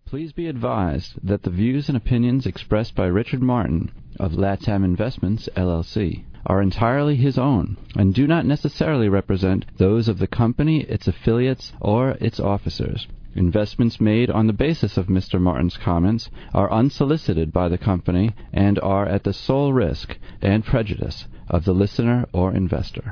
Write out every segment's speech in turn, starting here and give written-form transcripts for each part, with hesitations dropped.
Please be advised that the views and opinions expressed by Richard Martin of LATAM Investments, LLC, are entirely his own and do not necessarily represent those of the company, its affiliates, or its officers. Investments made on the basis of Mr. Martin's comments are unsolicited by the company and are at the sole risk and prejudice of the listener or investor.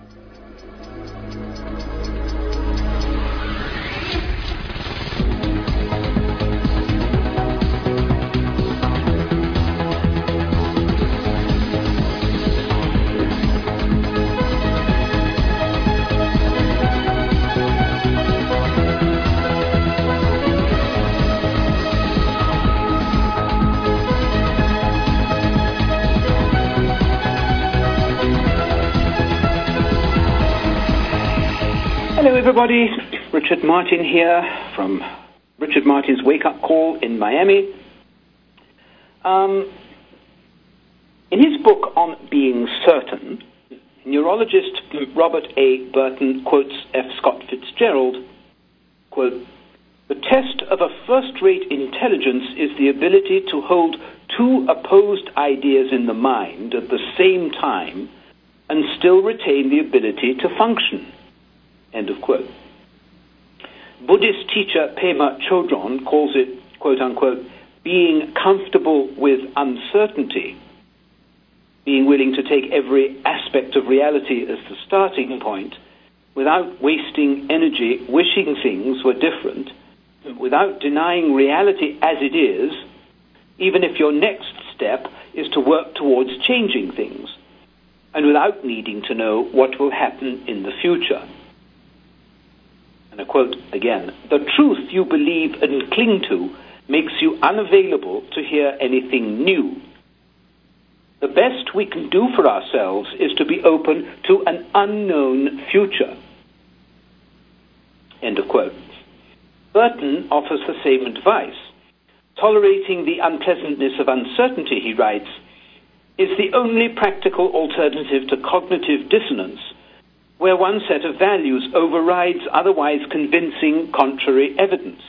Hello everybody, Richard Martin here from Richard Martin's Wake Up Call in Miami. In his book on being certain, neurologist Robert A. Burton quotes F. Scott Fitzgerald, quote, "The test of a first-rate intelligence is the ability to hold two opposed ideas in the mind at the same time and still retain the ability to function." End of quote. Buddhist teacher Pema Chodron calls it, quote unquote, being comfortable with uncertainty, being willing to take every aspect of reality as the starting point without wasting energy wishing things were different, without denying reality as it is, even if your next step is to work towards changing things, and without needing to know what will happen in the future. And I quote again, "The truth you believe and cling to makes you unavailable to hear anything new. The best we can do for ourselves is to be open to an unknown future." End of quote. Burton offers the same advice. Tolerating the unpleasantness of uncertainty, he writes, is the only practical alternative to cognitive dissonance, where one set of values overrides otherwise convincing contrary evidence.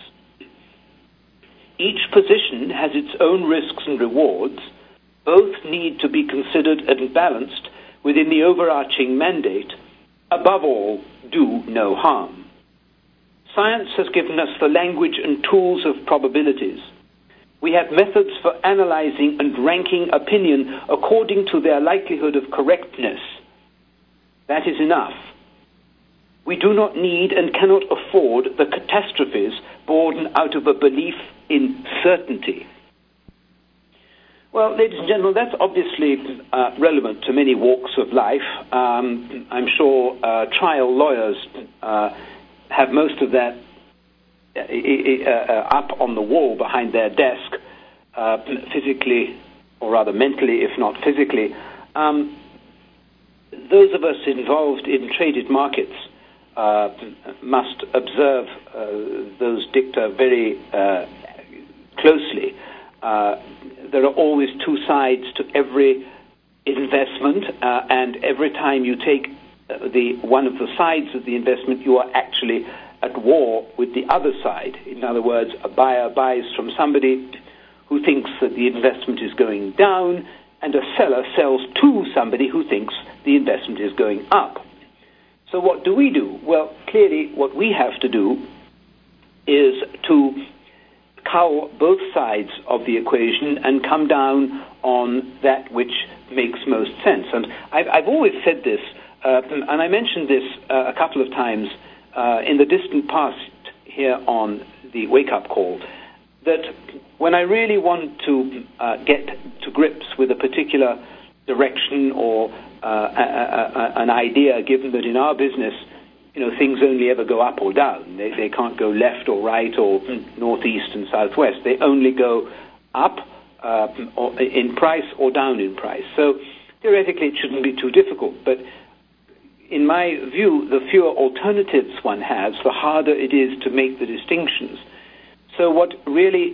Each position has its own risks and rewards. Both need to be considered and balanced within the overarching mandate. Above all, do no harm. Science has given us the language and tools of probabilities. We have methods for analyzing and ranking opinion according to their likelihood of correctness. That is enough. We do not need and cannot afford the catastrophes born out of a belief in certainty. Well, ladies and gentlemen, that's obviously relevant to many walks of life. I'm sure trial lawyers have most of that up on the wall behind their desk, physically, or rather mentally, if not physically. Those of us involved in traded markets must observe those dicta very closely. There are always two sides to every investment, and every time you take one of the sides of the investment, you are actually at war with the other side. In other words, a buyer buys from somebody who thinks that the investment is going down, and a seller sells to somebody who thinks the investment is going up. So what do we do? Well, clearly what we have to do is to cull both sides of the equation and come down on that which makes most sense. And I've always said this, and I mentioned this a couple of times in the distant past here on the Wake Up Call, that when I really want to get to grips with a particular direction or an idea, given that in our business, things only ever go up or down. They can't go left or right or northeast and southwest. They only go up or in price or down in price. So theoretically, it shouldn't be too difficult. But in my view, the fewer alternatives one has, the harder it is to make the distinctions. So what really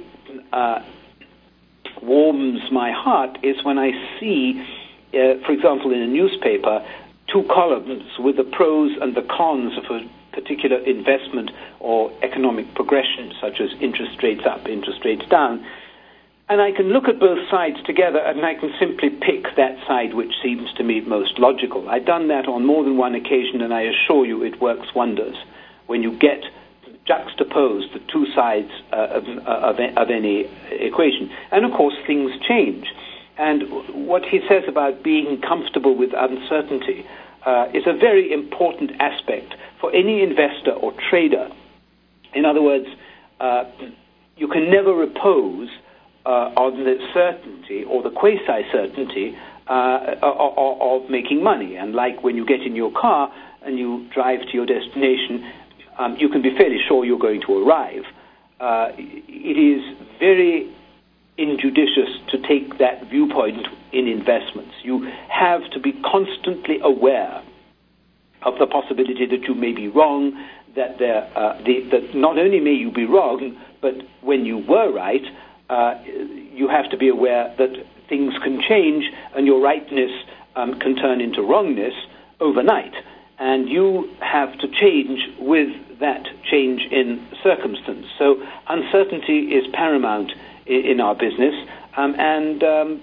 warms my heart is when I see, for example, in a newspaper, two columns with the pros and the cons of a particular investment or economic progression, such as interest rates up, interest rates down. And I can look at both sides together, and I can simply pick that side which seems to me most logical. I've done that on more than one occasion, and I assure you it works wonders when you get juxtaposed the two sides of any equation. And, of course, things change. And what he says about being comfortable with uncertainty is a very important aspect for any investor or trader. In other words, you can never repose on the certainty or the quasi-certainty of making money. And like when you get in your car and you drive to your destination, you can be fairly sure you're going to arrive. It is very injudicious to take that viewpoint in investments. You have to be constantly aware of the possibility that you may be wrong, that not only may you be wrong, but when you were right, you have to be aware that things can change and your rightness can turn into wrongness overnight. And you have to change with that change in circumstance. So uncertainty is paramount in our business, and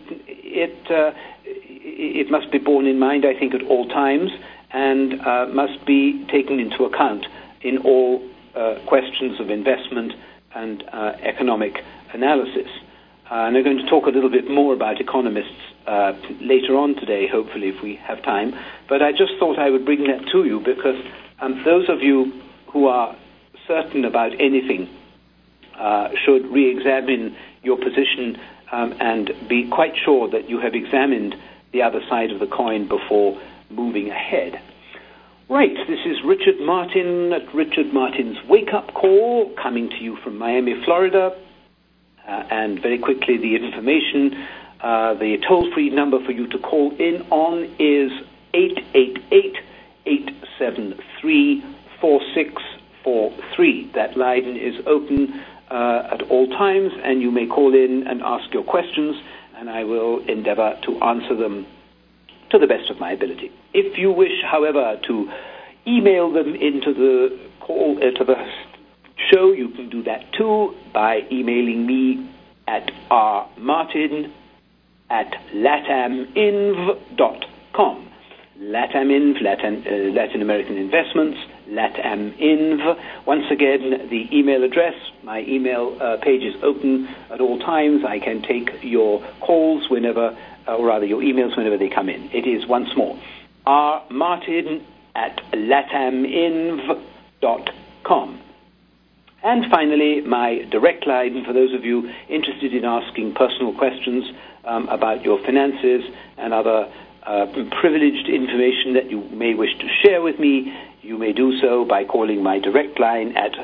it must be borne in mind, I think, at all times, and must be taken into account in all questions of investment and economic analysis. And I'm going to talk a little bit more about economists later on today, hopefully, if we have time. But I just thought I would bring that to you because those of you who are certain about anything should re-examine your position and be quite sure that you have examined the other side of the coin before moving ahead. Right, this is Richard Martin at Richard Martin's Wake Up Call, coming to you from Miami, Florida. And very quickly, the information, the toll-free number for you to call in on is 888-873-4643. That line is open at all times, and you may call in and ask your questions, and I will endeavor to answer them to the best of my ability. If you wish, however, to email them into the call to the show, you can do that too by emailing me at rmartin@lataminv.com. LATAMINV, Latin American Investments, LATAMINV. Once again, the email address, my email page is open at all times. I can take your calls whenever, or rather your emails whenever they come in. It is once more, rmartin@lataminv.com. And finally, my direct line for those of you interested in asking personal questions about your finances and other privileged information that you may wish to share with me. You may do so by calling my direct line at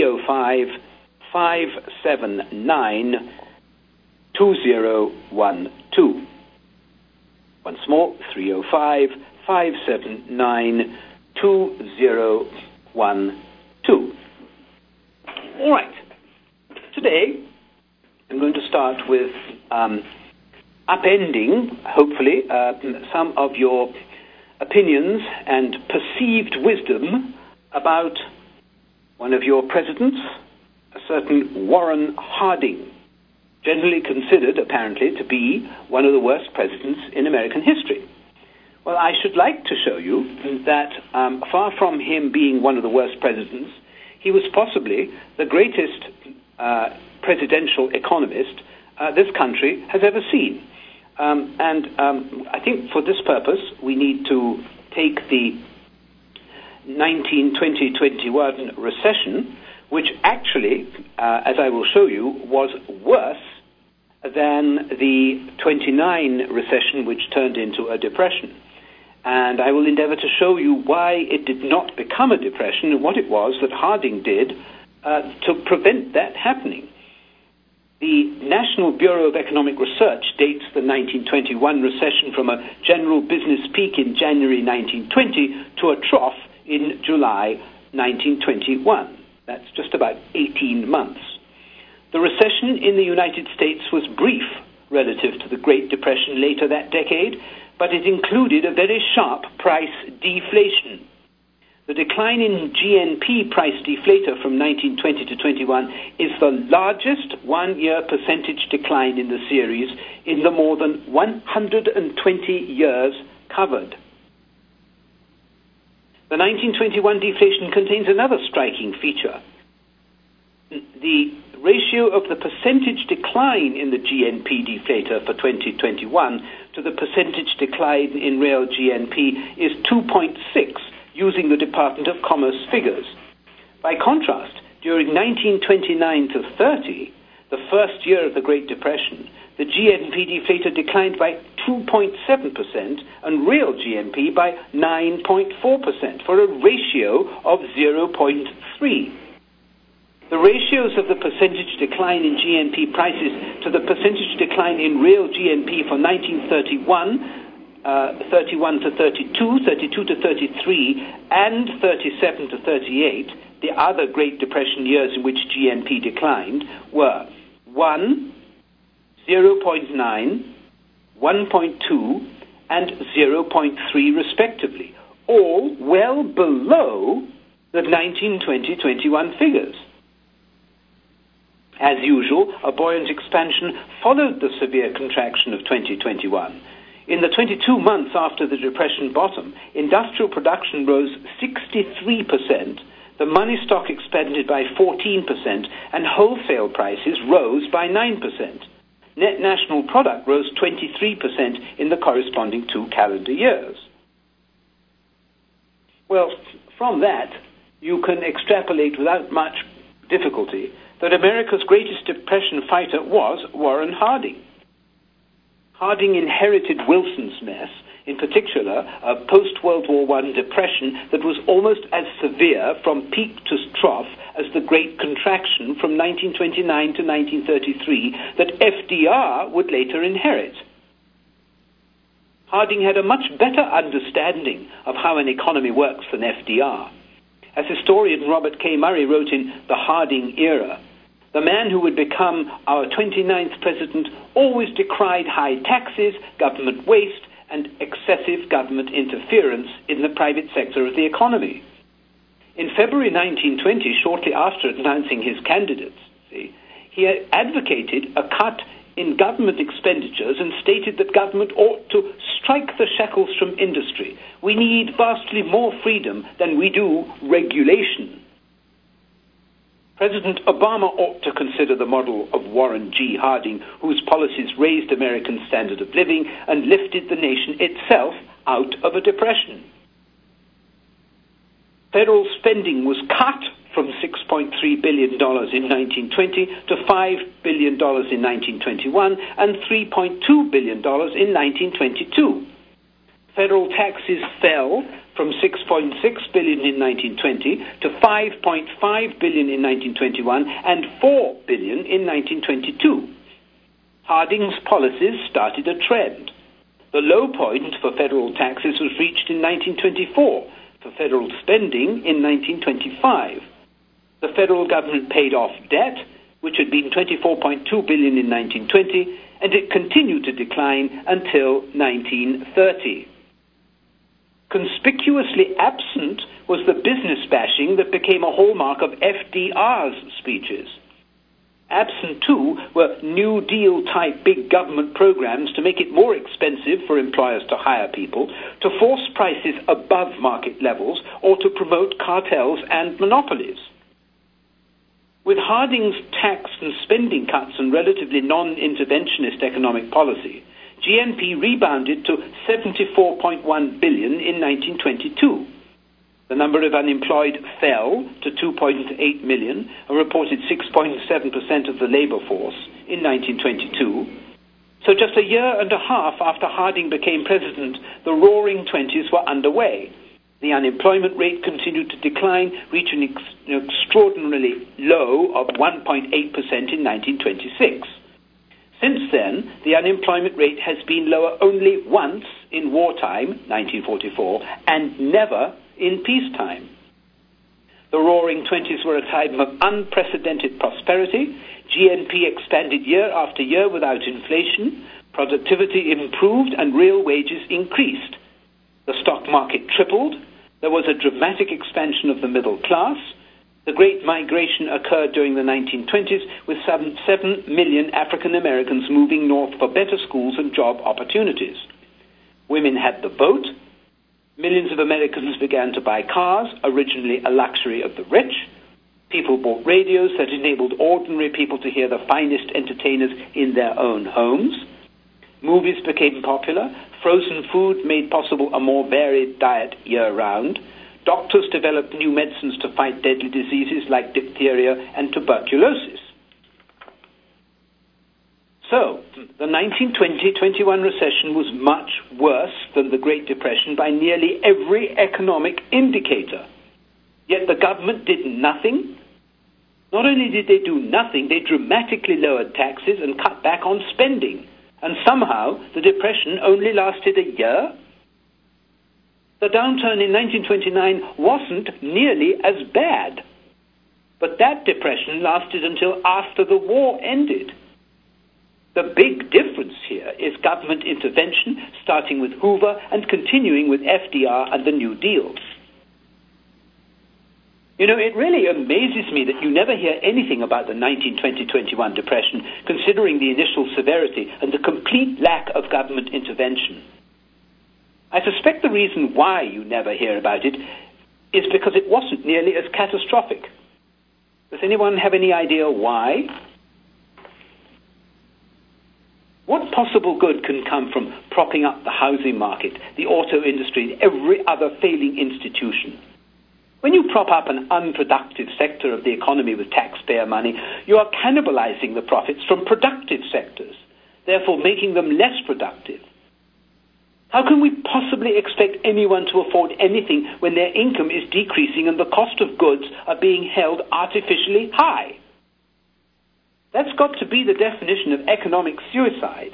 305-579-2012. Once more, 305-579-2012. All right. Today, I'm going to start with upending, hopefully, some of your opinions and perceived wisdom about one of your presidents, a certain Warren Harding, generally considered, apparently, to be one of the worst presidents in American history. Well, I should like to show you that far from him being one of the worst presidents, he was possibly the greatest presidential economist this country has ever seen. I think for this purpose, we need to take the 1920-21 recession, which actually, as I will show you, was worse than the 29 recession, which turned into a depression. And I will endeavor to show you why it did not become a depression and what it was that Harding did to prevent that happening. The National Bureau of Economic Research dates the 1921 recession from a general business peak in January 1920 to a trough in July 1921. That's just about 18 months. The recession in the United States was brief relative to the Great Depression later that decade, but it included a very sharp price deflation. The decline in GNP price deflator from 1920 to 21 is the largest one-year percentage decline in the series in the more than 120 years covered. The 1921 deflation contains another striking feature. The ratio of the percentage decline in the GNP deflator for 2021 to the percentage decline in real GNP is 2.6, using the Department of Commerce figures. By contrast, during 1929 to 30, the first year of the Great Depression, the GNP deflator declined by 2.7% and real GNP by 9.4%, for a ratio of 0.3. The ratios of the percentage decline in GNP prices to the percentage decline in real GNP for 1931, 31 to 32, 32 to 33, and 37 to 38, the other Great Depression years in which GNP declined, were 1, 0.9, 1.2, and 0.3 respectively, all well below the 1920-21 figures. As usual, a buoyant expansion followed the severe contraction of 2021. In the 22 months after the Depression bottom, industrial production rose 63%, the money stock expanded by 14%, and wholesale prices rose by 9%. Net national product rose 23% in the corresponding 2 calendar years. Well, from that, you can extrapolate without much difficulty that America's greatest depression fighter was Warren Harding. Harding inherited Wilson's mess, in particular a post-World War I depression that was almost as severe from peak to trough as the Great Contraction from 1929 to 1933 that FDR would later inherit. Harding had a much better understanding of how an economy works than FDR. As historian Robert K. Murray wrote in The Harding Era, the man who would become our 29th president always decried high taxes, government waste, and excessive government interference in the private sector of the economy. In February 1920, shortly after announcing his candidacy, he advocated a cut in government expenditures and stated that government ought to strike the shackles from industry. We need vastly more freedom than we do regulation. President Obama ought to consider the model of Warren G. Harding, whose policies raised American standard of living and lifted the nation itself out of a depression. Federal spending was cut from $6.3 billion in 1920 to $5 billion in 1921 and $3.2 billion in 1922. Federal taxes fell from $6.6 billion in 1920 to $5.5 billion in 1921 and $4 billion in 1922. Harding's policies started a trend. The low point for federal taxes was reached in 1924, for federal spending in 1925. The federal government paid off debt, which had been $24.2 billion in 1920, and it continued to decline until 1930. Conspicuously absent was the business bashing that became a hallmark of FDR's speeches. Absent, too, were New Deal-type big government programs to make it more expensive for employers to hire people, to force prices above market levels, or to promote cartels and monopolies. With Harding's tax and spending cuts and relatively non-interventionist economic policy, GNP rebounded to $74.1 billion in 1922. The number of unemployed fell to 2.8 million, a reported 6.7% of the labor force in 1922. So just a year and a half after Harding became president, the Roaring Twenties were underway. The unemployment rate continued to decline, reaching an extraordinarily low of 1.8% in 1926. Since then, the unemployment rate has been lower only once in wartime, 1944, and never in peacetime. The Roaring Twenties were a time of unprecedented prosperity. GNP expanded year after year without inflation. Productivity improved and real wages increased. The stock market tripled. There was a dramatic expansion of the middle class. The Great Migration occurred during the 1920s, with some 7 million African Americans moving north for better schools and job opportunities. Women had the vote. Millions of Americans began to buy cars, originally a luxury of the rich. People bought radios that enabled ordinary people to hear the finest entertainers in their own homes. Movies became popular. Frozen food made possible a more varied diet year-round. Doctors developed new medicines to fight deadly diseases like diphtheria and tuberculosis. So, the 1920-21 recession was much worse than the Great Depression by nearly every economic indicator. Yet the government did nothing. Not only did they do nothing, they dramatically lowered taxes and cut back on spending. And somehow, the Depression only lasted a year. The downturn in 1929 wasn't nearly as bad. But that depression lasted until after the war ended. The big difference here is government intervention, starting with Hoover and continuing with FDR and the New Deal. You know, it really amazes me that you never hear anything about the 1920-21 depression, considering the initial severity and the complete lack of government intervention. I suspect the reason why you never hear about it is because it wasn't nearly as catastrophic. Does anyone have any idea why? What possible good can come from propping up the housing market, the auto industry, and every other failing institution? When you prop up an unproductive sector of the economy with taxpayer money, you are cannibalizing the profits from productive sectors, therefore making them less productive. How can we possibly expect anyone to afford anything when their income is decreasing and the cost of goods are being held artificially high? That's got to be the definition of economic suicide.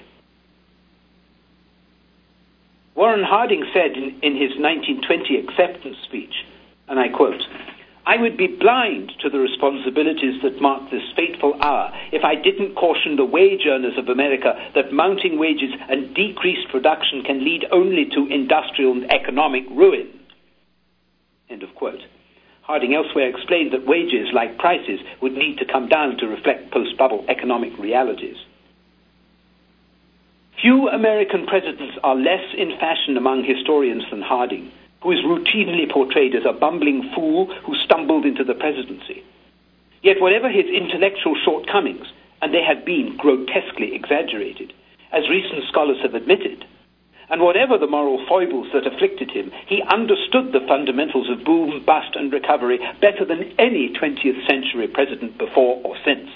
Warren Harding said in his 1920 acceptance speech, and I quote, "I would be blind to the responsibilities that mark this fateful hour if I didn't caution the wage earners of America that mounting wages and decreased production can lead only to industrial and economic ruin." End of quote. Harding elsewhere explained that wages, like prices, would need to come down to reflect post-bubble economic realities. Few American presidents are less in fashion among historians than Harding, who is routinely portrayed as a bumbling fool who stumbled into the presidency. Yet whatever his intellectual shortcomings, and they have been grotesquely exaggerated, as recent scholars have admitted, and whatever the moral foibles that afflicted him, he understood the fundamentals of boom, bust, and recovery better than any 20th century president before or since.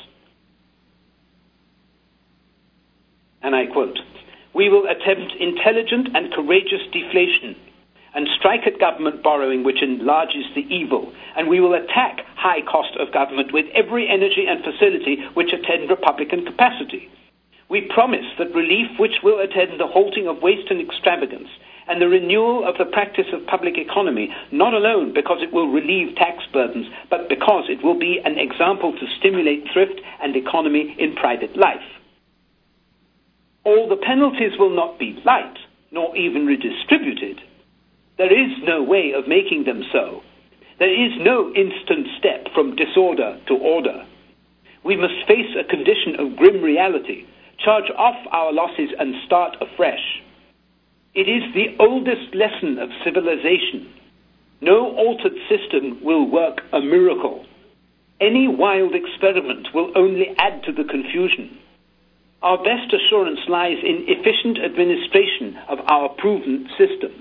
And I quote, "We will attempt intelligent and courageous deflation and strike at government borrowing which enlarges the evil, and we will attack high cost of government with every energy and facility which attend Republican capacity. We promise that relief which will attend the halting of waste and extravagance and the renewal of the practice of public economy, not alone because it will relieve tax burdens, but because it will be an example to stimulate thrift and economy in private life. All the penalties will not be light, nor even redistributed. There is no way of making them so. There is no instant step from disorder to order. We must face a condition of grim reality, charge off our losses and start afresh. It is the oldest lesson of civilization. No altered system will work a miracle. Any wild experiment will only add to the confusion. Our best assurance lies in efficient administration of our proven system."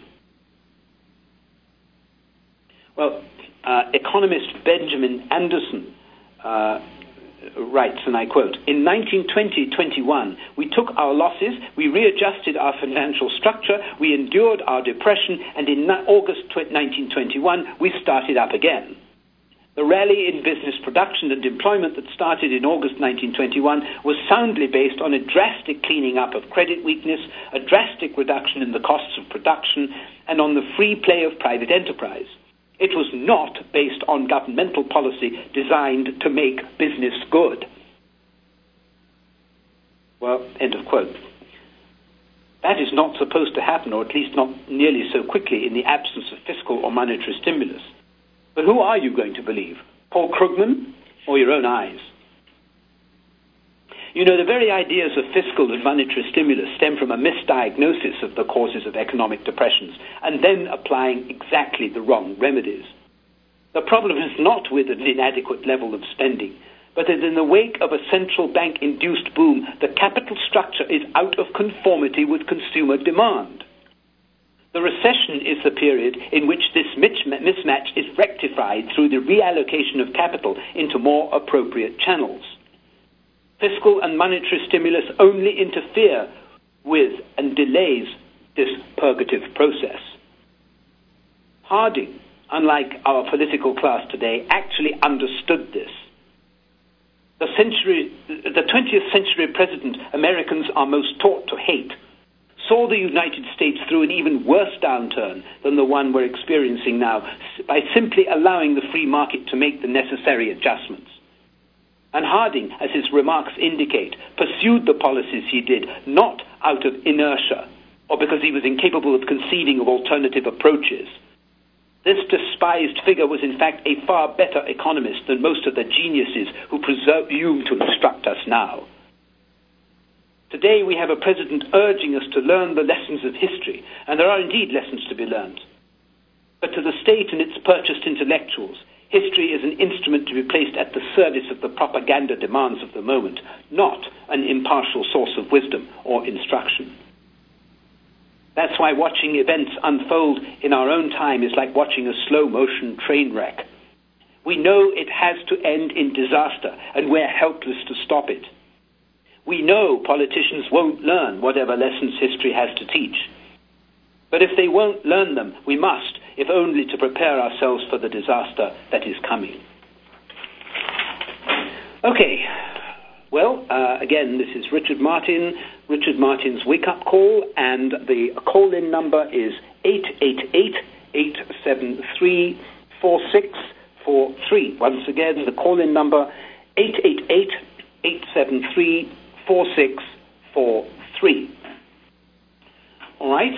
Well, economist Benjamin Anderson writes, and I quote, "In 1920-21, we took our losses, we readjusted our financial structure, we endured our depression, and in August 1921, we started up again. The rally in business production and employment that started in August 1921 was soundly based on a drastic cleaning up of credit weakness, a drastic reduction in the costs of production, and on the free play of private enterprise. It was not based on governmental policy designed to make business good." Well, end of quote. That is not supposed to happen, or at least not nearly so quickly, in the absence of fiscal or monetary stimulus. But who are you going to believe? Paul Krugman or your own eyes? You know, the very ideas of fiscal and monetary stimulus stem from a misdiagnosis of the causes of economic depressions and then applying exactly the wrong remedies. The problem is not with an inadequate level of spending, but that in the wake of a central bank-induced boom, the capital structure is out of conformity with consumer demand. The recession is the period in which this mismatch is rectified through the reallocation of capital into more appropriate channels. Fiscal and monetary stimulus only interfere with and delays this purgative process. Harding, unlike our political class today, actually understood this. The 20th century president Americans are most taught to hate saw the United States through an even worse downturn than the one we're experiencing now by simply allowing the free market to make the necessary adjustments. And Harding, as his remarks indicate, pursued the policies he did not out of inertia or because he was incapable of conceiving of alternative approaches. This despised figure was in fact a far better economist than most of the geniuses who presume to instruct us now. Today we have a president urging us to learn the lessons of history, and there are indeed lessons to be learned. But to the state and its purchased intellectuals, history is an instrument to be placed at the service of the propaganda demands of the moment, not an impartial source of wisdom or instruction. That's why watching events unfold in our own time is like watching a slow-motion train wreck. We know it has to end in disaster, and we're helpless to stop it. We know politicians won't learn whatever lessons history has to teach. But if they won't learn them, we must, if only to prepare ourselves for the disaster that is coming. Okay. Well, again, this is Richard Martin, Richard Martin's Wake Up Call, and the call-in number is 888-873-4643. Once again, the call-in number, 888-873-4643. All right.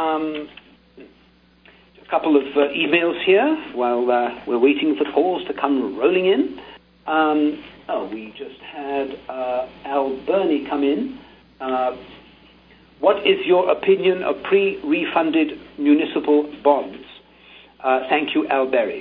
A couple of emails here while we're waiting for calls to come rolling in. We just had Al Burney come in. What is your opinion of pre-refunded municipal bonds? Thank you, Al Berry.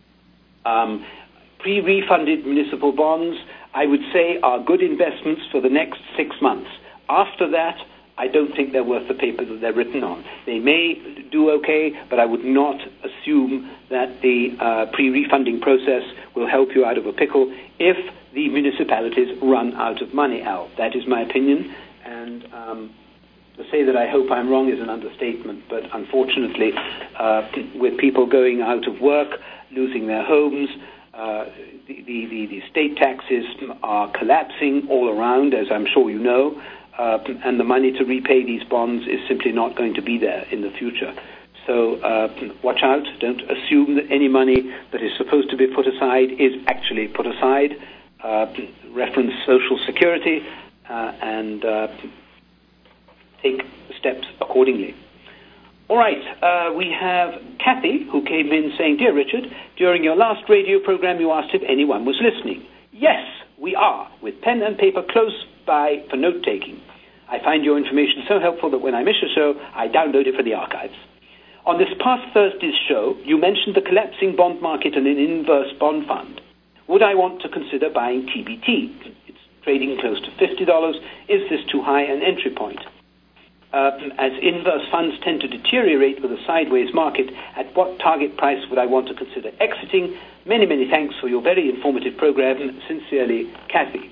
Pre-refunded municipal bonds, I would say, are good investments for the next 6 months. After that, I don't think they're worth the paper that they're written on. They may do okay, but I would not assume that the pre-refunding process will help you out of a pickle if the municipalities run out of money, Al. That is my opinion, and to say that I hope I'm wrong is an understatement, but unfortunately, with people going out of work, losing their homes, the state taxes are collapsing all around, as I'm sure you know, and the money to repay these bonds is simply not going to be there in the future. So watch out. Don't assume that any money that is supposed to be put aside is actually put aside. Reference Social Security and take steps accordingly. All right, we have Kathy, who came in saying, Dear Richard, during your last radio program you asked if anyone was listening. Yes, we are, with pen and paper close by for note-taking. I find your information so helpful that when I miss a show, I download it for the archives. On this past Thursday's show, you mentioned the collapsing bond market and an inverse bond fund. Would I want to consider buying TBT? It's trading close to $50. Is this too high an entry point? As inverse funds tend to deteriorate with a sideways market, at what target price would I want to consider exiting? Many, many thanks for your very informative program. Sincerely, Kathy.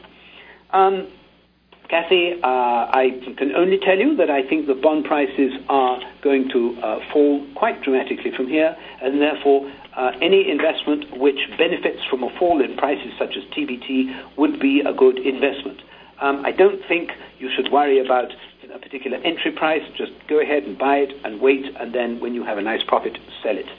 Kathy, I can only tell you that I think the bond prices are going to fall quite dramatically from here, and therefore any investment which benefits from a fall in prices such as TBT would be a good investment. I don't think you should worry about a particular entry price. Just go ahead and buy it and wait, and then when you have a nice profit, sell it.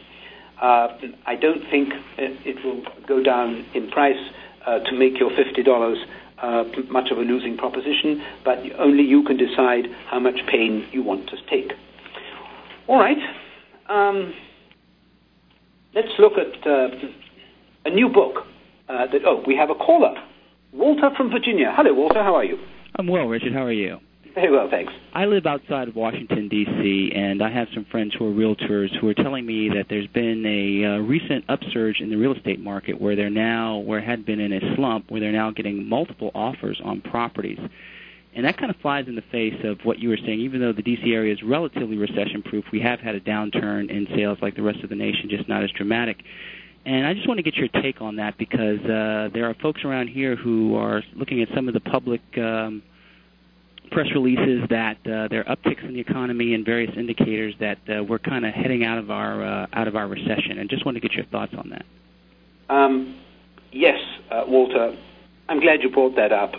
I don't think it will go down in price to make your $50 much of a losing proposition, but only you can decide how much pain you want to take. All right. Let's look at a new book. We have a caller. Walter from Virginia. Hello, Walter. How are you? I'm well, Richard. How are you? Very well, thanks. I live outside of Washington, D.C., and I have some friends who are realtors who are telling me that there's been a recent upsurge in the real estate market where it had been in a slump, where they're now getting multiple offers on properties. And that kind of flies in the face of what you were saying. Even though the D.C. area is relatively recession-proof, we have had a downturn in sales like the rest of the nation, just not as dramatic. And I just want to get your take on that because there are folks around here who are looking at some of the public press releases that there are upticks in the economy and various indicators that we're kind of heading out of our recession. And just want to get your thoughts on that. Yes, Walter. I'm glad you brought that up.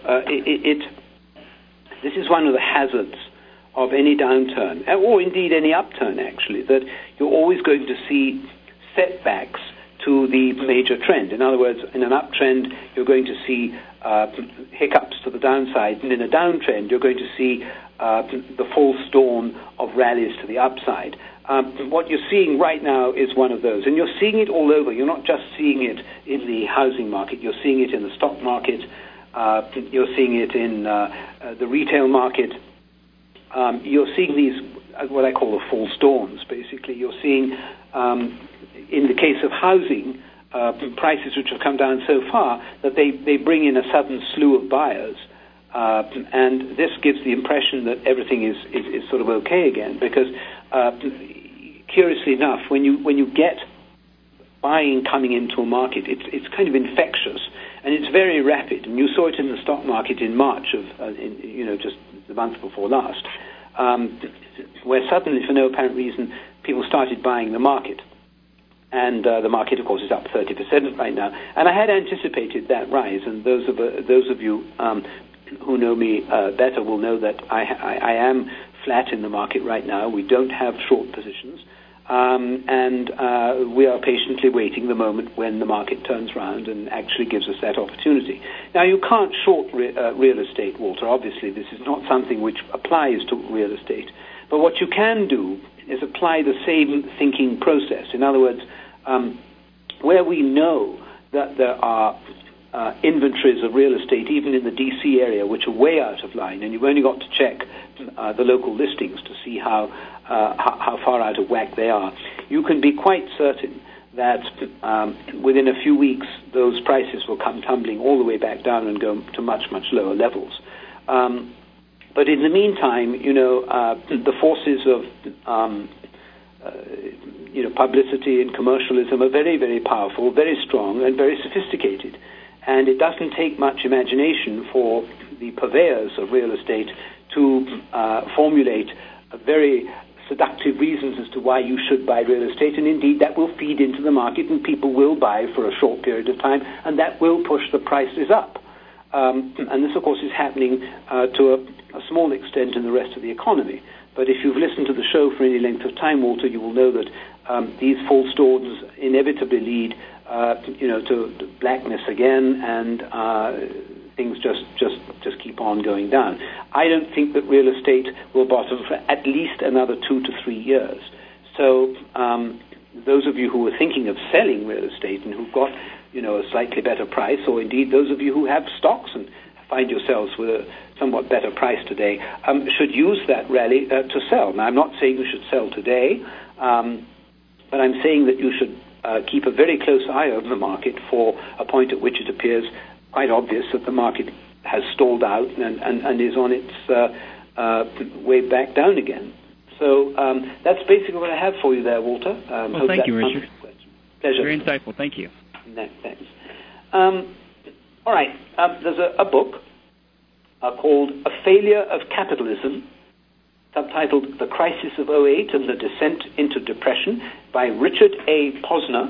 This is one of the hazards of any downturn, or indeed any upturn, actually, that you're always going to see setbacks to the major trend. In other words, in an uptrend, you're going to see hiccups to the downside, and in a downtrend, you're going to see the false dawn of rallies to the upside. What you're seeing right now is one of those, and you're seeing it all over. You're not just seeing it in the housing market. You're seeing it in the stock market. You're seeing it in the retail market. You're seeing these, what I call the false dawns, basically. You're seeing, in the case of housing, prices which have come down so far that they bring in a sudden slew of buyers. And this gives the impression that everything is sort of okay again, because curiously enough, when you get buying coming into a market, it's kind of infectious and it's very rapid. And you saw it in the stock market in March of just the month before last, where suddenly, for no apparent reason, people started buying the market. And the market, of course, is up 30% right now. And I had anticipated that rise. And those of you who know me better will know that I am flat in the market right now. We don't have short positions. And we are patiently waiting the moment when the market turns around and actually gives us that opportunity. Now, you can't short real estate, Walter. Obviously, this is not something which applies to real estate. But what you can do is apply the same thinking process. In other words, where we know that there are inventories of real estate, even in the D.C. area, which are way out of line, and you've only got to check the local listings to see how far out of whack they are, you can be quite certain that within a few weeks, those prices will come tumbling all the way back down and go to much, much lower levels. But in the meantime, the forces of publicity and commercialism are very, very powerful, very strong, and very sophisticated. And it doesn't take much imagination for the purveyors of real estate to formulate very seductive reasons as to why you should buy real estate. And indeed, that will feed into the market, and people will buy for a short period of time, and that will push the prices up. And this, of course, is happening to a small extent in the rest of the economy. But if you've listened to the show for any length of time, Walter, you will know that these false dawns inevitably lead to blackness again, and things just keep on going down. I don't think that real estate will bottom for at least another 2 to 3 years. So those of you who are thinking of selling real estate and who've got a slightly better price, or indeed those of you who have stocks and find yourselves with a somewhat better price today, should use that rally to sell. Now, I'm not saying you should sell today, but I'm saying that you should keep a very close eye on the market for a point at which it appears quite obvious that the market has stalled out and is on its way back down again. So that's basically what I have for you there, Walter. Well, thank you, Richard. Pleasure. Very insightful. Thank you. No, thanks. All right. There's a book called A Failure of Capitalism, subtitled The Crisis of '08 and the Descent into Depression, by Richard A. Posner,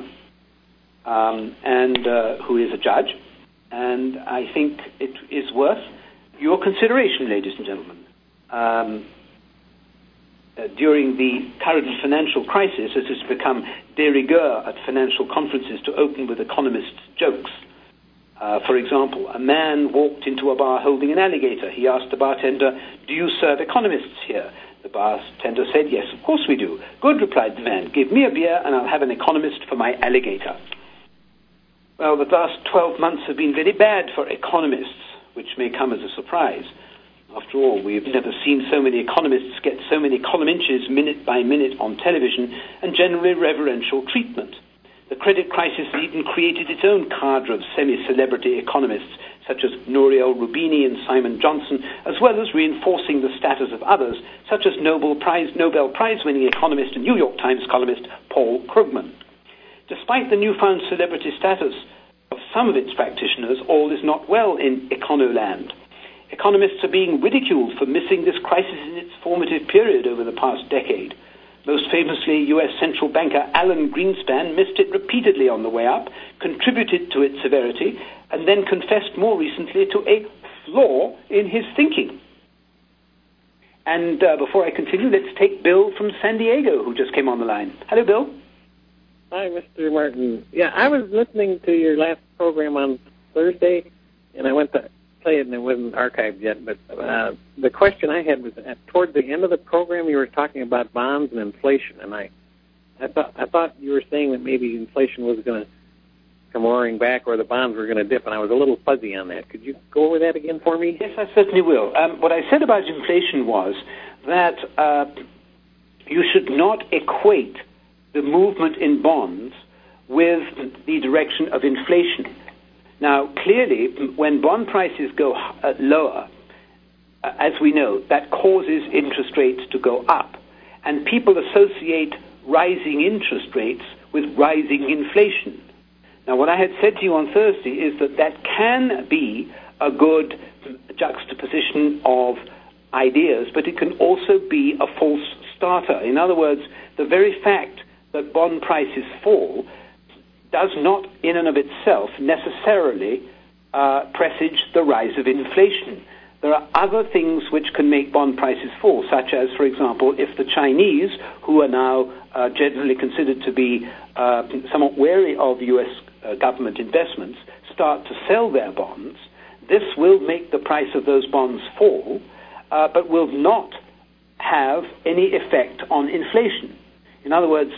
who is a judge. And I think it is worth your consideration, ladies and gentlemen. During the current financial crisis, it has become de rigueur at financial conferences to open with economists' jokes. For example, a man walked into a bar holding an alligator. He asked the bartender, "Do you serve economists here?" The bartender said, "Yes, of course we do." "Good," replied the man. "Give me a beer and I'll have an economist for my alligator." Well, the last 12 months have been very bad for economists, which may come as a surprise. After all, we've never seen so many economists get so many column inches minute by minute on television and generally reverential treatment. The credit crisis has even created its own cadre of semi-celebrity economists, such as Nouriel Roubini and Simon Johnson, as well as reinforcing the status of others, such as Nobel Prize-winning economist and New York Times columnist Paul Krugman. Despite the newfound celebrity status of some of its practitioners, all is not well in Econoland. Economists are being ridiculed for missing this crisis in its formative period over the past decade. Most famously, U.S. central banker Alan Greenspan missed it repeatedly on the way up, contributed to its severity, and then confessed more recently to a flaw in his thinking. And before I continue, let's take Bill from San Diego, who just came on the line. Hello, Bill. Hi, Mr. Martin. Yeah, I was listening to your last program on Thursday, and I went to play it, and it wasn't archived yet. But the question I had was, toward the end of the program, you were talking about bonds and inflation, and I thought you were saying that maybe inflation was going to come roaring back, or the bonds were going to dip, and I was a little fuzzy on that. Could you go over that again for me? Yes, I certainly will. What I said about inflation was that you should not equate the movement in bonds with the direction of inflation. Now, clearly, when bond prices go lower, as we know, that causes interest rates to go up. And people associate rising interest rates with rising inflation. Now, what I had said to you on Thursday is that can be a good juxtaposition of ideas, but it can also be a false starter. In other words, the very fact that bond prices fall does not, in and of itself, necessarily presage the rise of inflation. There are other things which can make bond prices fall, such as, for example, if the Chinese, who are now generally considered to be somewhat wary of U.S. Government investments, start to sell their bonds, this will make the price of those bonds fall, but will not have any effect on inflation. In other words,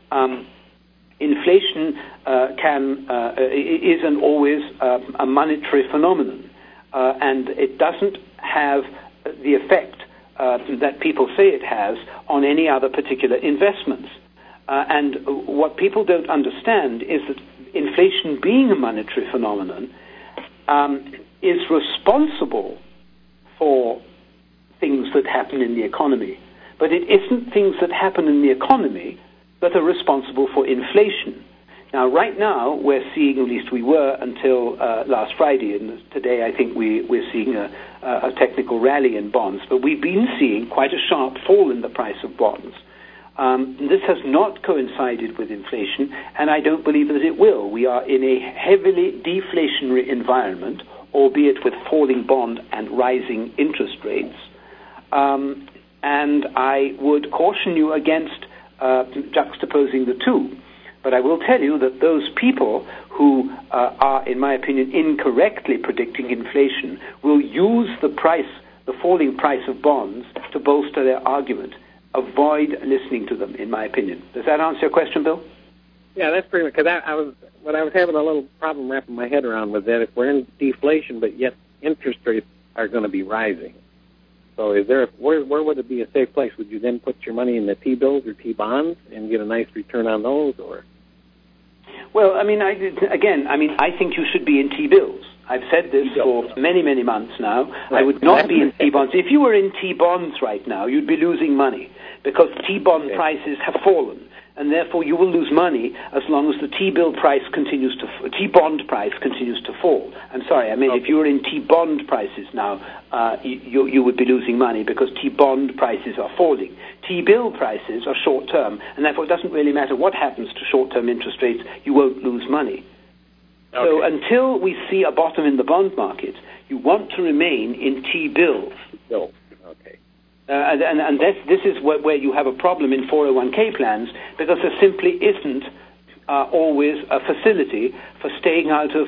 inflation isn't always a monetary phenomenon, and it doesn't have the effect that people say it has on any other particular investments. And what people don't understand is that inflation, being a monetary phenomenon, is responsible for things that happen in the economy. But it isn't things that happen in the economy that are responsible for inflation. Now, right now, we're seeing, at least we were until last Friday, and today I think we're seeing a technical rally in bonds, but we've been seeing quite a sharp fall in the price of bonds. This has not coincided with inflation, and I don't believe that it will. We are in a heavily deflationary environment, albeit with falling bond and rising interest rates. And I would caution you against juxtaposing the two. But I will tell you that those people who are, in my opinion, incorrectly predicting inflation will use the falling price of bonds to bolster their argument. Avoid listening to them, in my opinion. Does that answer your question, Bill? Yeah, that's pretty much, because I was having a little problem wrapping my head around was that if we're in deflation, but yet interest rates are going to be rising. So where would it be a safe place? Would you then put your money in the T-bills or T-bonds and get a nice return on those? Or? Well, I think you should be in T-bills. I've said this for many, many months now. Right. I would not be in T-bonds. If you were in T-bonds right now, you'd be losing money because T-bond prices have fallen. And therefore, you will lose money as long as the T-bond price continues to fall. I'm sorry, if you were in T-bond prices now, you would be losing money because T-bond prices are falling. T-bill prices are short-term, and therefore it doesn't really matter what happens to short-term interest rates, you won't lose money. Okay. So until we see a bottom in the bond market, you want to remain in T-bills. Okay. And this is where you have a problem in 401k plans, because there simply isn't always a facility for staying out of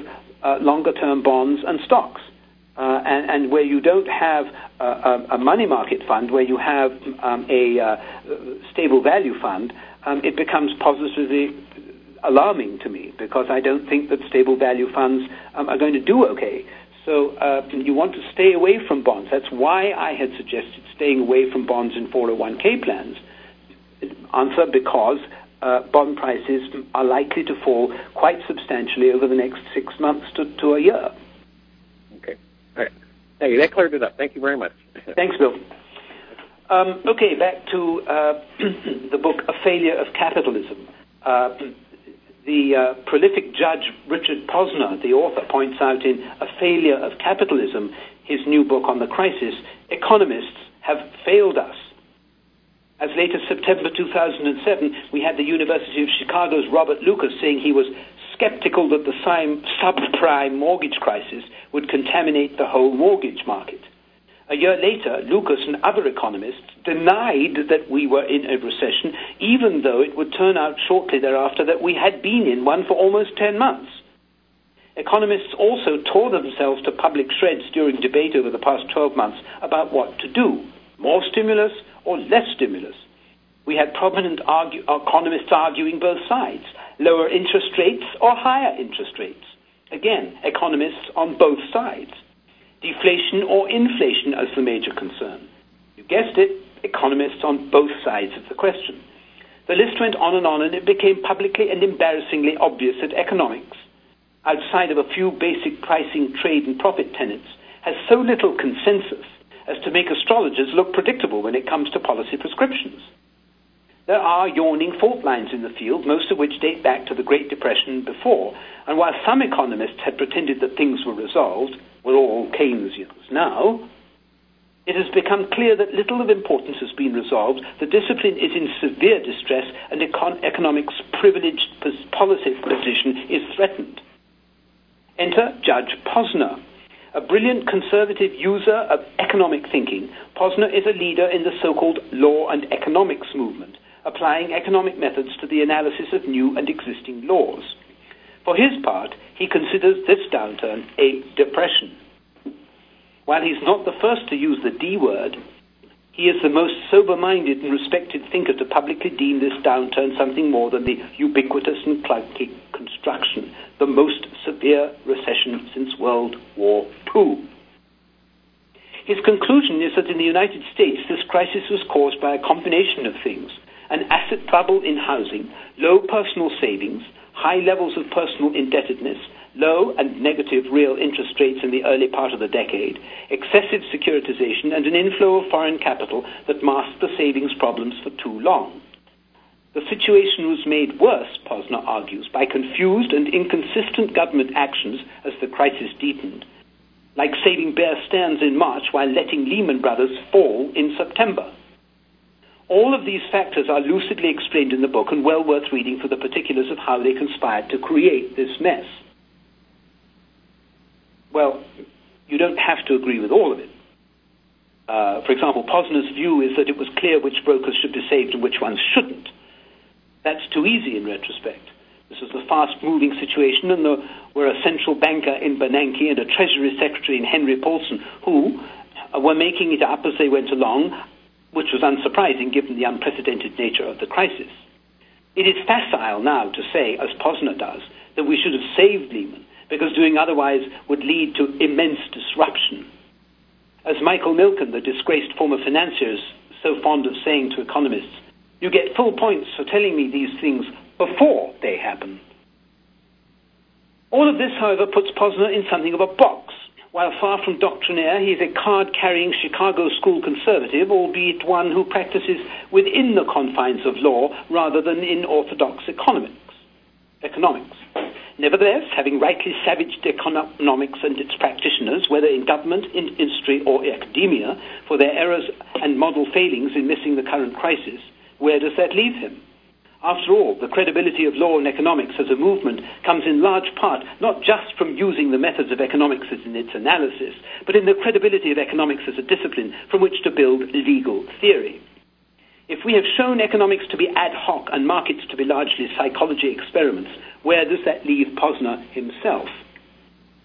longer-term bonds and stocks. And where you don't have a money market fund, where you have a stable value fund, it becomes positively alarming to me, because I don't think that stable value funds are going to do okay. So you want to stay away from bonds. That's why I had suggested staying away from bonds in 401k plans. Answer: because bond prices are likely to fall quite substantially over the next 6 months to a year. Okay. All right. Thank you. That cleared it up. Thank you very much. Thanks, Bill. Okay, back to the book A Failure of Capitalism. The prolific judge Richard Posner, the author, points out in A Failure of Capitalism, his new book on the crisis, economists have failed us. As late as September 2007, we had the University of Chicago's Robert Lucas saying he was skeptical that the subprime mortgage crisis would contaminate the whole mortgage market. A year later, Lucas and other economists denied that we were in a recession, even though it would turn out shortly thereafter that we had been in one for almost 10 months. Economists also tore themselves to public shreds during debate over the past 12 months about what to do: more stimulus or less stimulus. We had prominent economists arguing both sides: lower interest rates or higher interest rates. Again, economists on both sides. Deflation or inflation as the major concern. You guessed it, economists on both sides of the question. The list went on, and it became publicly and embarrassingly obvious that economics, outside of a few basic pricing, trade, and profit tenets, has so little consensus as to make astrologers look predictable when it comes to policy prescriptions. There are yawning fault lines in the field, most of which date back to the Great Depression before, and while some economists had pretended that things were resolved, we're all Keynesians now, it has become clear that little of importance has been resolved. The discipline is in severe distress, and economics' privileged policy position is threatened. Enter Judge Posner. A brilliant conservative user of economic thinking, Posner is a leader in the so-called law and economics movement, applying economic methods to the analysis of new and existing laws. For his part, he considers this downturn a depression. While he's not the first to use the D word, he is the most sober-minded and respected thinker to publicly deem this downturn something more than the ubiquitous and clunky construction, the most severe recession since World War II. His conclusion is that in the United States, this crisis was caused by a combination of things: an asset bubble in housing, low personal savings, high levels of personal indebtedness, low and negative real interest rates in the early part of the decade, excessive securitization, and an inflow of foreign capital that masked the savings problems for too long. The situation was made worse, Posner argues, by confused and inconsistent government actions as the crisis deepened, like saving Bear Stearns in March while letting Lehman Brothers fall in September. All of these factors are lucidly explained in the book and well worth reading for the particulars of how they conspired to create this mess. Well, you don't have to agree with all of it. For example, Posner's view is that it was clear which brokers should be saved and which ones shouldn't. That's too easy in retrospect. This was a fast-moving situation, and there were a central banker in Bernanke and a Treasury Secretary in Henry Paulson who were making it up as they went along, which was unsurprising given the unprecedented nature of the crisis. It is facile now to say, as Posner does, that we should have saved Lehman, because doing otherwise would lead to immense disruption. As Michael Milken, the disgraced former financier, is so fond of saying to economists, you get full points for telling me these things before they happen. All of this, however, puts Posner in something of a box. While far from doctrinaire, he is a card-carrying Chicago school conservative, albeit one who practices within the confines of law rather than in orthodox economics. Nevertheless, having rightly savaged economics and its practitioners, whether in government, industry, or academia, for their errors and model failings in missing the current crisis, where does that leave him? After all, the credibility of law and economics as a movement comes in large part not just from using the methods of economics in its analysis, but in the credibility of economics as a discipline from which to build legal theory. If we have shown economics to be ad hoc and markets to be largely psychology experiments, where does that leave Posner himself?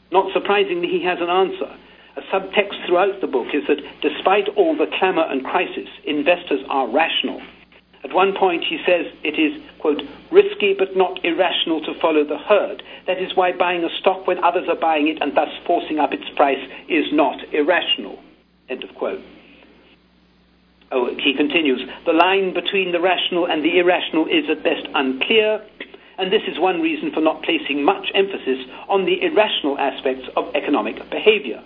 Not surprisingly, he has an answer. A subtext throughout the book is that despite all the clamor and crisis, investors are rational. At one point he says it is, quote, risky but not irrational to follow the herd. That is why buying a stock when others are buying it and thus forcing up its price is not irrational, end of quote. Oh, he continues, the line between the rational and the irrational is at best unclear, and this is one reason for not placing much emphasis on the irrational aspects of economic behavior.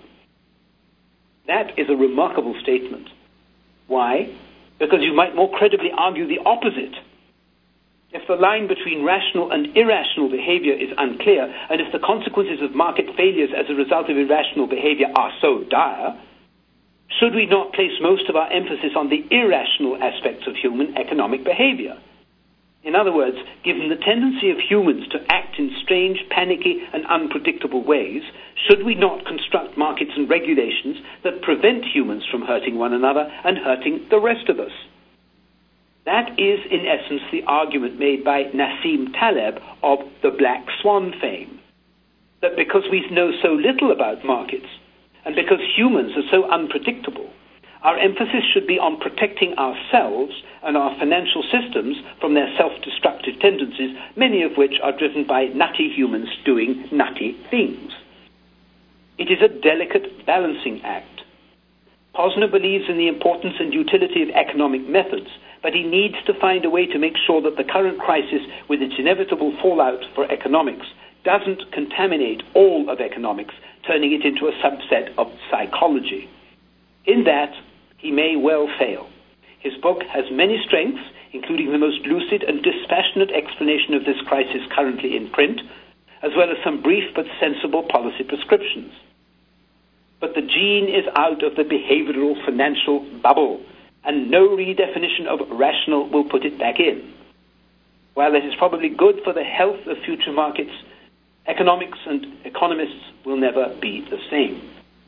That is a remarkable statement. Why? Because you might more credibly argue the opposite. If the line between rational and irrational behavior is unclear, and if the consequences of market failures as a result of irrational behavior are so dire, should we not place most of our emphasis on the irrational aspects of human economic behavior? In other words, given the tendency of humans to act in strange, panicky, and unpredictable ways, should we not construct markets and regulations that prevent humans from hurting one another and hurting the rest of us? That is, in essence, the argument made by Nassim Taleb of the Black Swan fame, that because we know so little about markets, and because humans are so unpredictable, our emphasis should be on protecting ourselves and our financial systems from their self-destructive tendencies, many of which are driven by nutty humans doing nutty things. It is a delicate balancing act. Posner believes in the importance and utility of economic methods, but he needs to find a way to make sure that the current crisis, with its inevitable fallout for economics, doesn't contaminate all of economics, turning it into a subset of psychology. In that, he may well fail. His book has many strengths, including the most lucid and dispassionate explanation of this crisis currently in print, as well as some brief but sensible policy prescriptions. But the gene is out of the behavioral financial bubble, and no redefinition of rational will put it back in. While it is probably good for the health of future markets, economics and economists will never be the same.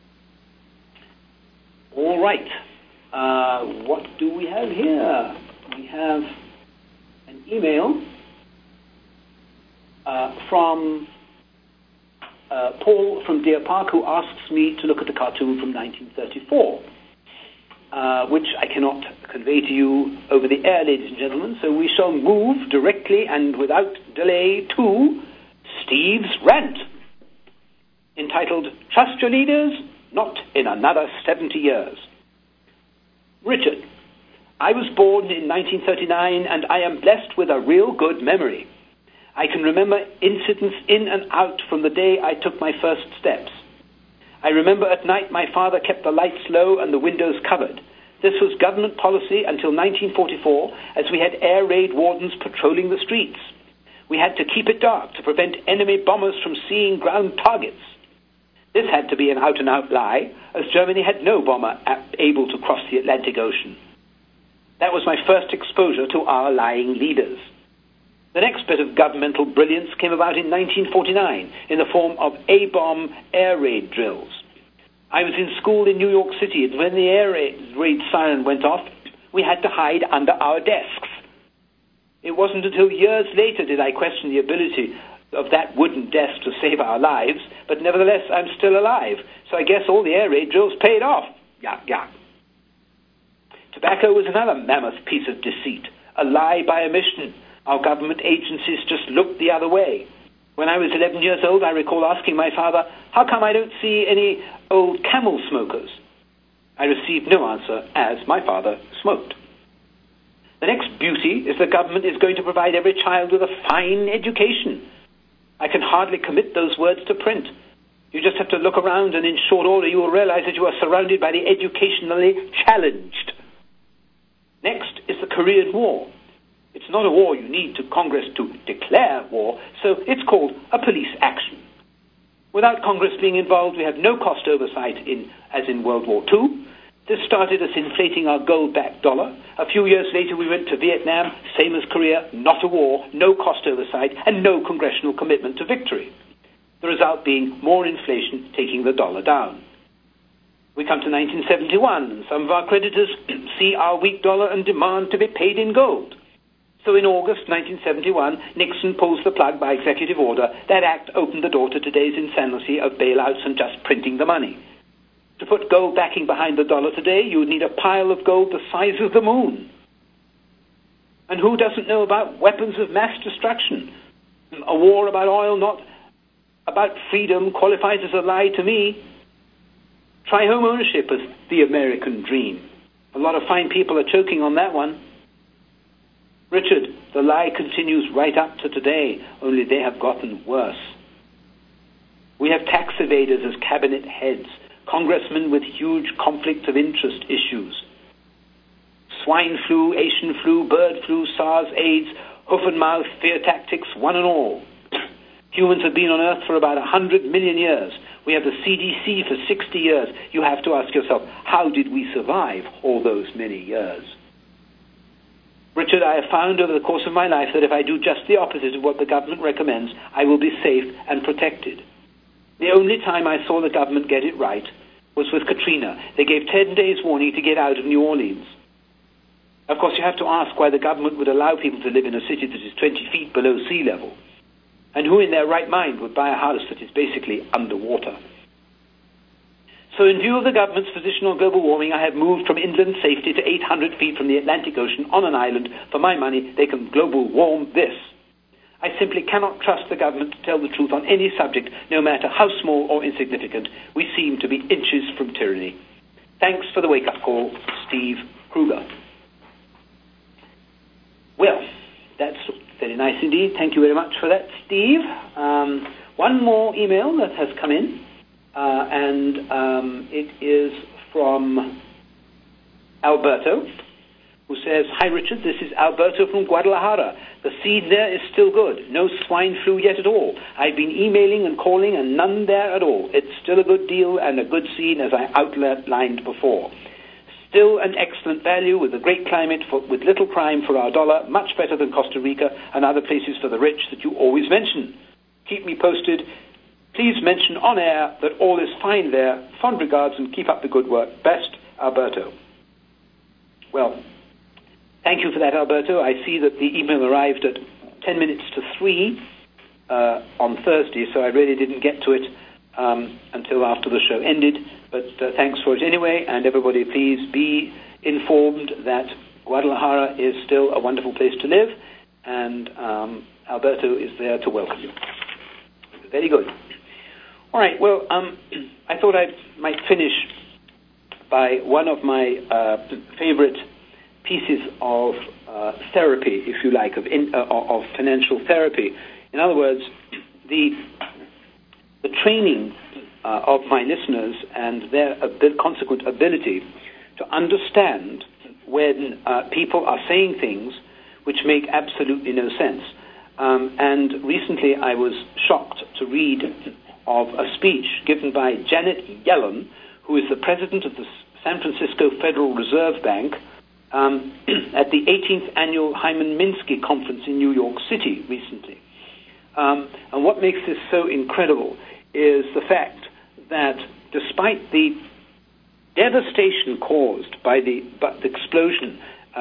All right. What do we have here? We have an email from Paul from Deer Park, who asks me to look at the cartoon from 1934, which I cannot convey to you over the air, ladies and gentlemen, so we shall move directly and without delay to Steve's rant, entitled, Trust Your Leaders? Not in Another 70 Years. Richard, I was born in 1939 and I am blessed with a real good memory. I can remember incidents in and out from the day I took my first steps. I remember at night my father kept the lights low and the windows covered. This was government policy until 1944, as we had air raid wardens patrolling the streets. We had to keep it dark to prevent enemy bombers from seeing ground targets. This had to be an out-and-out lie, as Germany had no bomber able to cross the Atlantic Ocean. That was my first exposure to our lying leaders. The next bit of governmental brilliance came about in 1949 in the form of A-bomb air raid drills. I was in school in New York City, and when the air raid siren went off, we had to hide under our desks. It wasn't until years later did I question the ability of that wooden desk to save our lives, but nevertheless, I'm still alive, so I guess all the air raid drills paid off. Yeah. Tobacco was another mammoth piece of deceit, a lie by omission. Our government agencies just looked the other way. When I was 11 years old, I recall asking my father, how come I don't see any old Camel smokers? I received no answer, as my father smoked. The next beauty is the government is going to provide every child with a fine education. I can hardly commit those words to print. You just have to look around, and in short order you will realize that you are surrounded by the educationally challenged. Next is the Korean War. It's not a war you need to Congress to declare war, so it's called a police action. Without Congress being involved, we have no cost oversight as in World War II. This started us inflating our gold-backed dollar. A few years later, we went to Vietnam, same as Korea, not a war, no cost oversight, and no congressional commitment to victory. The result being more inflation, taking the dollar down. We come to 1971, and some of our creditors see our weak dollar and demand to be paid in gold. So in August 1971, Nixon pulls the plug by executive order. That act opened the door to today's insanity of bailouts and just printing the money. To put gold backing behind the dollar today, you would need a pile of gold the size of the moon. And who doesn't know about weapons of mass destruction? A war about oil, not about freedom, qualifies as a lie to me. Try home ownership as the American dream. A lot of fine people are choking on that one. Richard, the lie continues right up to today, only they have gotten worse. We have tax evaders as cabinet heads, congressmen with huge conflict of interest issues. Swine flu, Asian flu, bird flu, SARS, AIDS, hoof and mouth, fear tactics, one and all. Humans have been on Earth for about 100 million years. We have the CDC for 60 years. You have to ask yourself, how did we survive all those many years? Richard, I have found over the course of my life that if I do just the opposite of what the government recommends, I will be safe and protected. The only time I saw the government get it right was with Katrina. They gave 10 days warning to get out of New Orleans. Of course, you have to ask why the government would allow people to live in a city that is 20 feet below sea level. And who in their right mind would buy a house that is basically underwater? So in view of the government's position on global warming, I have moved from inland safety to 800 feet from the Atlantic Ocean on an island. For my money, they can global warm this. I simply cannot trust the government to tell the truth on any subject, no matter how small or insignificant. We seem to be inches from tyranny. Thanks for the wake-up call, Steve Kruger. Well, that's very nice indeed. Thank you very much for that, Steve. One more email that has come in, and it is from Alberto, who says, "Hi, Richard, this is Alberto from Guadalajara. The seed there is still good. No swine flu yet at all. I've been emailing and calling and none there at all. It's still a good deal and a good seed as I outlined before. Still an excellent value with a great climate with little crime for our dollar, much better than Costa Rica and other places for the rich that you always mention. Keep me posted. Please mention on air that all is fine there. Fond regards and keep up the good work. Best, Alberto." Well, thank you for that, Alberto. I see that the email arrived at 10 minutes to 3 on Thursday, so I really didn't get to it until after the show ended. But thanks for it anyway, and everybody please be informed that Guadalajara is still a wonderful place to live, and Alberto is there to welcome you. Very good. All right, well, I thought I might finish by one of my favorite pieces of therapy, if you like, of financial therapy. In other words, the training of my listeners and their consequent ability to understand when people are saying things which make absolutely no sense. And recently I was shocked to read of a speech given by Janet Yellen, who is the president of the San Francisco Federal Reserve Bank, at the 18th Annual Hyman Minsky Conference in New York City recently. And what makes this so incredible is the fact that despite the devastation caused by the explosion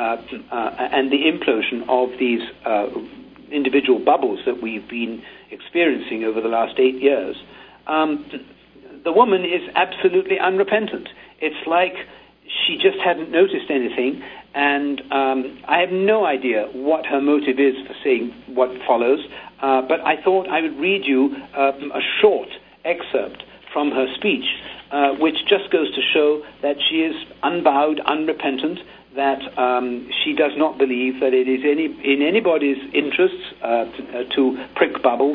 and the implosion of these individual bubbles that we've been experiencing over the last 8 years, the woman is absolutely unrepentant. It's like she just hadn't noticed anything, and I have no idea what her motive is for saying what follows, but I thought I would read you a short excerpt from her speech, which just goes to show that she is unbowed, unrepentant, that she does not believe that it is in anybody's interests to prick bubbles.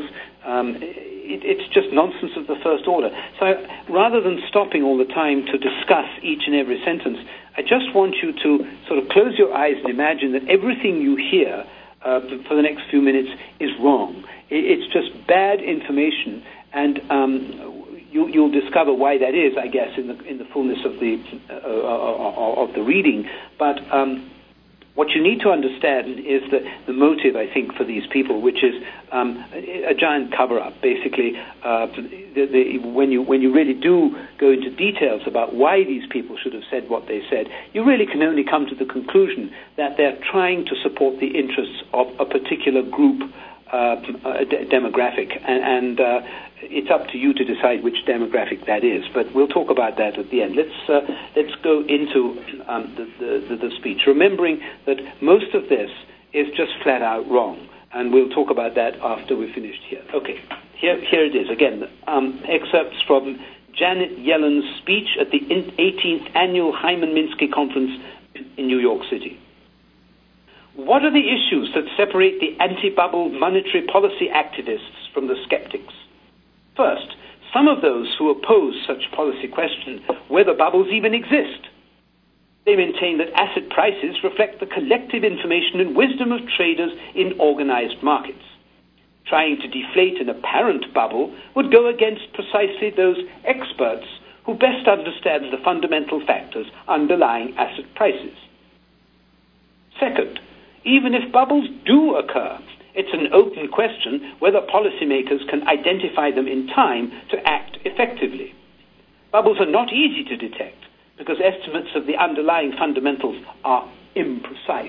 It's just nonsense of the first order. So rather than stopping all the time to discuss each and every sentence, I just want you to sort of close your eyes and imagine that everything you hear for the next few minutes is wrong. It's just bad information, and you'll discover why that is, I guess, in the fullness of the reading. But What you need to understand is the motive, I think, for these people, which is a giant cover-up. Basically, when you really do go into details about why these people should have said what they said, you really can only come to the conclusion that they're trying to support the interests of a particular group demographic, and it's up to you to decide which demographic that is. But we'll talk about that at the end. Let's go into the speech, remembering that most of this is just flat out wrong, and we'll talk about that after we're finished here. Okay, here it is again. Excerpts from Janet Yellen's speech at the 18th annual Hyman Minsky conference in New York City. What are the issues that separate the anti-bubble monetary policy activists from the skeptics? First, some of those who oppose such policy question whether bubbles even exist. They maintain that asset prices reflect the collective information and wisdom of traders in organized markets. Trying to deflate an apparent bubble would go against precisely those experts who best understand the fundamental factors underlying asset prices. Second, even if bubbles do occur, it's an open question whether policymakers can identify them in time to act effectively. Bubbles are not easy to detect because estimates of the underlying fundamentals are imprecise.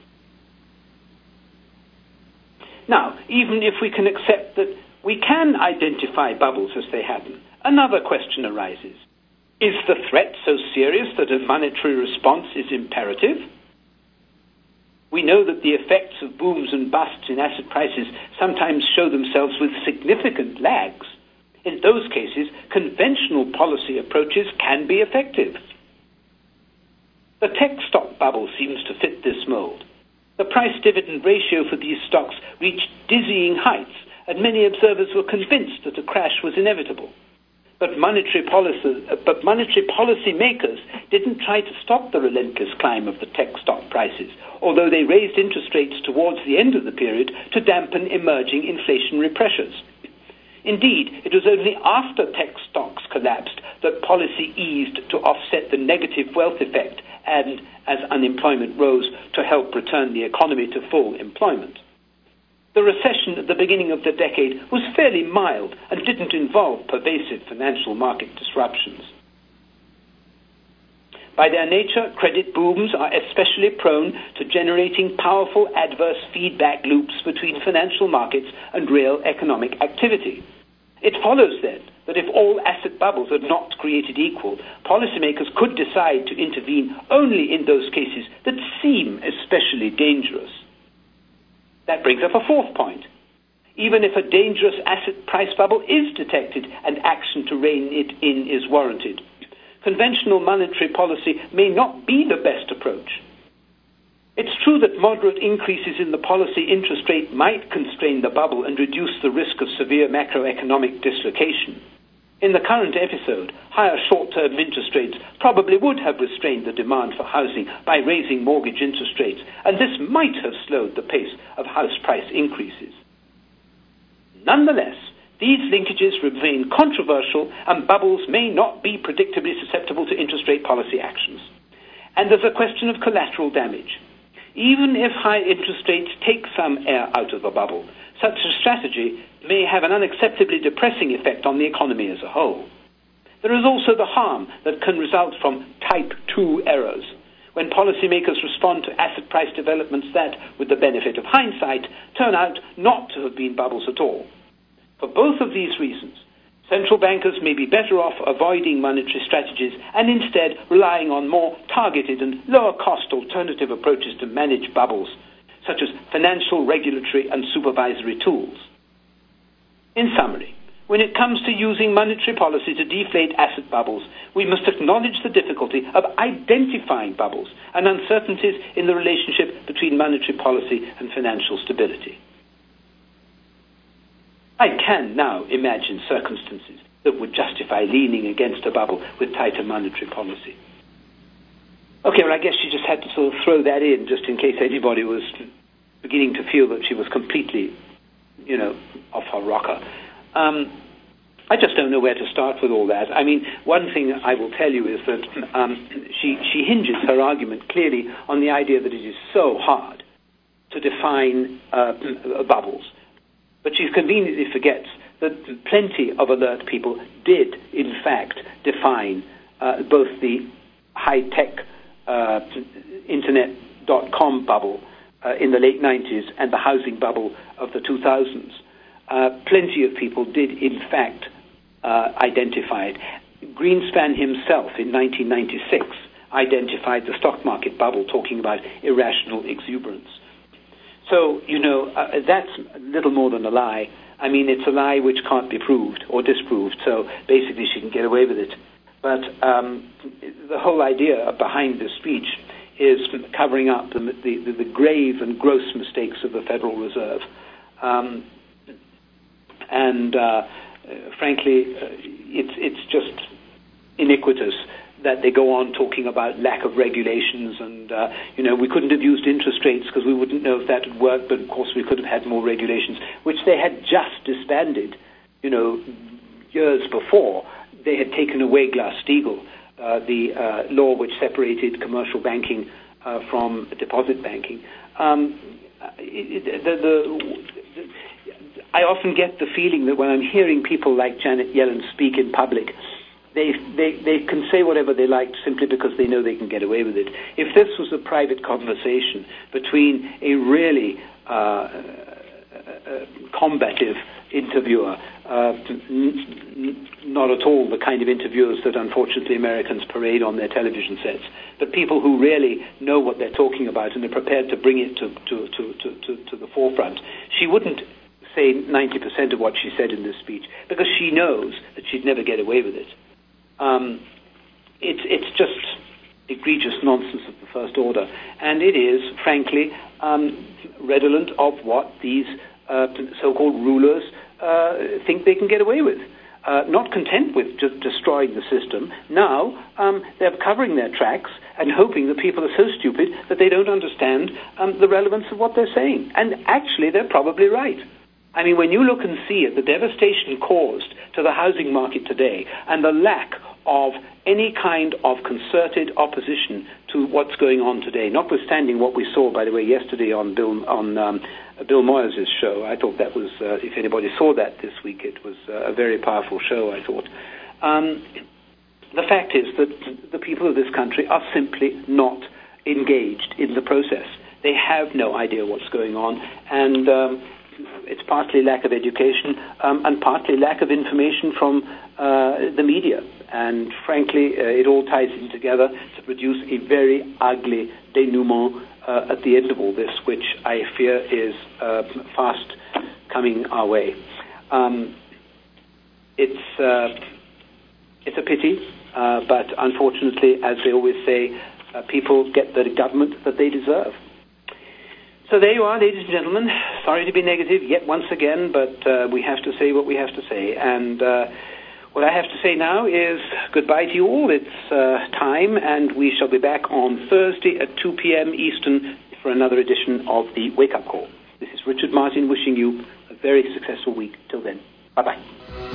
Now, even if we can accept that we can identify bubbles as they happen, another question arises. Is the threat so serious that a monetary response is imperative? We know that the effects of booms and busts in asset prices sometimes show themselves with significant lags. In those cases, conventional policy approaches can be effective. The tech stock bubble seems to fit this mold. The price-dividend ratio for these stocks reached dizzying heights, and many observers were convinced that a crash was inevitable. But monetary policy makers didn't try to stop the relentless climb of the tech stock prices, although they raised interest rates towards the end of the period to dampen emerging inflationary pressures. Indeed, it was only after tech stocks collapsed that policy eased to offset the negative wealth effect and, as unemployment rose, to help return the economy to full employment. The recession at the beginning of the decade was fairly mild and didn't involve pervasive financial market disruptions. By their nature, credit booms are especially prone to generating powerful adverse feedback loops between financial markets and real economic activity. It follows, then, that if all asset bubbles are not created equal, policymakers could decide to intervene only in those cases that seem especially dangerous. That brings up a fourth point. Even if a dangerous asset price bubble is detected and action to rein it in is warranted, conventional monetary policy may not be the best approach. It's true that moderate increases in the policy interest rate might constrain the bubble and reduce the risk of severe macroeconomic dislocation. In the current episode, higher short-term interest rates probably would have restrained the demand for housing by raising mortgage interest rates, and this might have slowed the pace of house price increases. Nonetheless, these linkages remain controversial, and bubbles may not be predictably susceptible to interest rate policy actions. And there's a question of collateral damage. Even if high interest rates take some air out of a bubble, such a strategy may have an unacceptably depressing effect on the economy as a whole. There is also the harm that can result from type 2 errors, when policymakers respond to asset price developments that, with the benefit of hindsight, turn out not to have been bubbles at all. For both of these reasons, central bankers may be better off avoiding monetary strategies and instead relying on more targeted and lower-cost alternative approaches to manage bubbles, such as financial, regulatory, and supervisory tools. In summary, when it comes to using monetary policy to deflate asset bubbles, we must acknowledge the difficulty of identifying bubbles and uncertainties in the relationship between monetary policy and financial stability. I can now imagine circumstances that would justify leaning against a bubble with tighter monetary policy. Okay, well, I guess she just had to sort of throw that in just in case anybody was beginning to feel that she was completely, off her rocker. I just don't know where to start with all that. I mean, one thing I will tell you is that she hinges her argument clearly on the idea that it is so hard to define bubbles. But she conveniently forgets that plenty of alert people did, in fact, define both the high-tech internet.com bubble in the late 90s and the housing bubble of the 2000s. Plenty of people did, in fact, identify it. Greenspan himself, in 1996, identified the stock market bubble, talking about irrational exuberance. So, that's little more than a lie. I mean, it's a lie which can't be proved or disproved, so basically she can get away with it. But the whole idea behind this speech is covering up the grave and gross mistakes of the Federal Reserve. Frankly, it's just iniquitous that they go on talking about lack of regulations and, we couldn't have used interest rates because we wouldn't know if that would work, but of course we could have had more regulations, which they had just disbanded, years before. They had taken away Glass-Steagall, the law which separated commercial banking from deposit banking. I often get the feeling that when I'm hearing people like Janet Yellen speak in public, they can say whatever they like simply because they know they can get away with it. If this was a private conversation between a really combative interviewer, not at all the kind of interviewers that unfortunately Americans parade on their television sets, but people who really know what they're talking about and are prepared to bring it to the forefront, she wouldn't say 90% of what she said in this speech because she knows that she'd never get away with it. It's just egregious nonsense of the first order, and it is, frankly, redolent of what these so-called rulers think they can get away with. Not content with just destroying the system, now they're covering their tracks and hoping that people are so stupid that they don't understand the relevance of what they're saying. And actually, they're probably right. I mean, when you look and see it, the devastation caused to the housing market today and the lack of any kind of concerted opposition to what's going on today, notwithstanding what we saw, by the way, yesterday on Bill Moyers' show. I thought that was, if anybody saw that this week, it was a very powerful show, I thought. The fact is that the people of this country are simply not engaged in the process. They have no idea what's going on, and it's partly lack of education and partly lack of information from the media. And frankly, it all ties in together to produce a very ugly denouement at the end of all this, which I fear is fast coming our way. It's a pity, but unfortunately, as they always say, people get the government that they deserve. So there you are, ladies and gentlemen. Sorry to be negative yet once again, but we have to say what we have to say. And what I have to say now is goodbye to you all. It's time, and we shall be back on Thursday at 2 p.m. Eastern for another edition of the Wake Up Call. This is Richard Martin wishing you a very successful week. Till then, bye-bye.